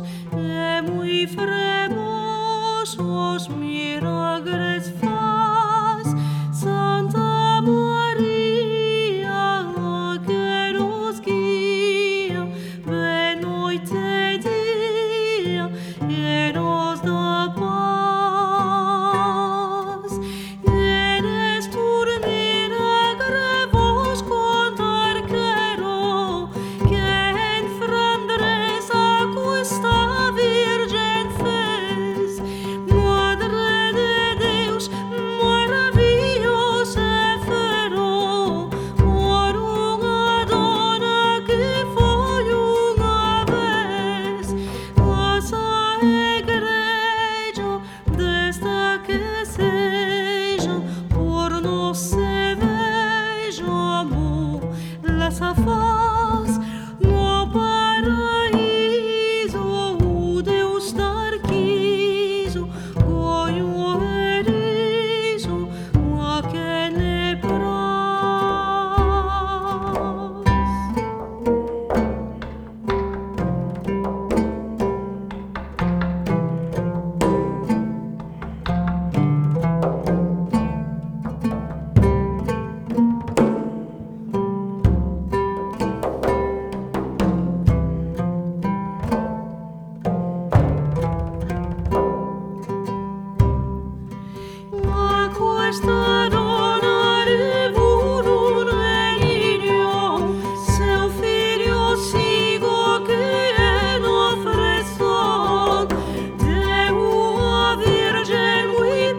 e muy fremosos milagres faz, Santa Maria, que nos guia, de noite e dia, e nos dá paz. Eres tu milagre vos contar quero, que en Flandres aquesta Virgen fez, Madre de Deus, maravillosa fero, por unha dona que foi unha vez, nosa igreja desta que seja, por nós se veja amor, la faz no paraíso, o Deus dar quiso, coi o erizo, a que ne praz. Ma questa donna rivuru un regno, seu figlio sigo che non ofresso, de una virgen muy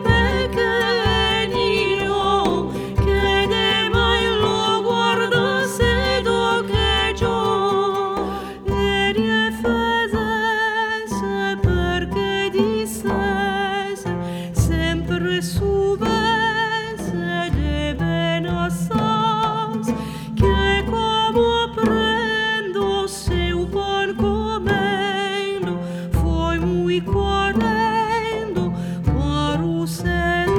pequeño, que de mai lo guardase do que yo, e fezesse perché dissesse, sempre subesse de ben assaz, que como prendo seu pan comendo, foi muy correndo para o céu.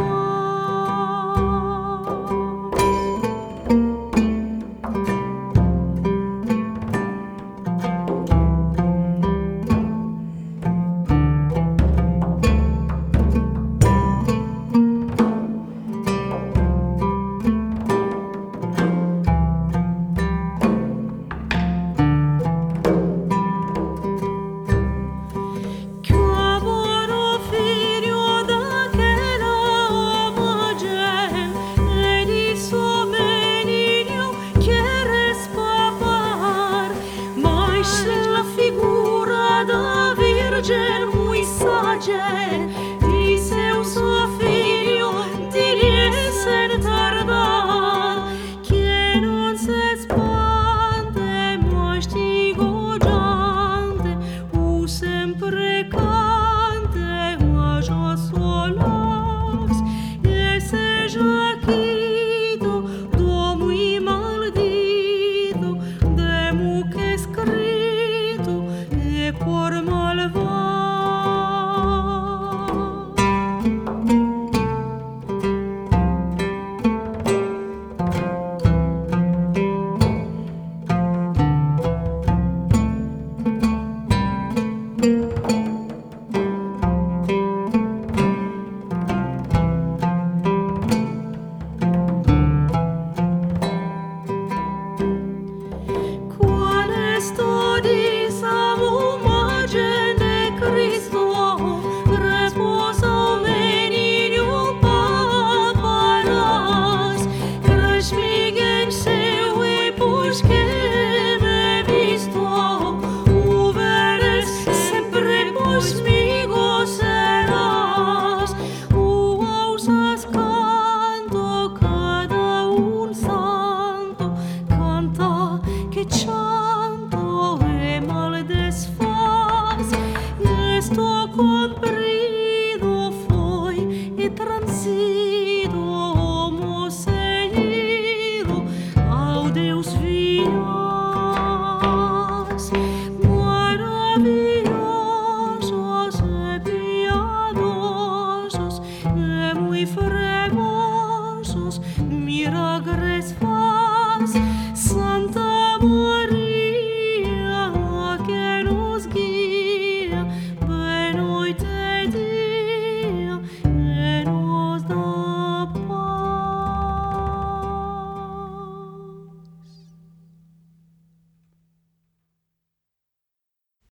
Que amor figlio daquela virgen, e disso menino queres papar, mas la figura da virgen muy sage, disse o suo figlio di sen tardar, que non se spante, mas digo giante, o sempre cante, ma già sola.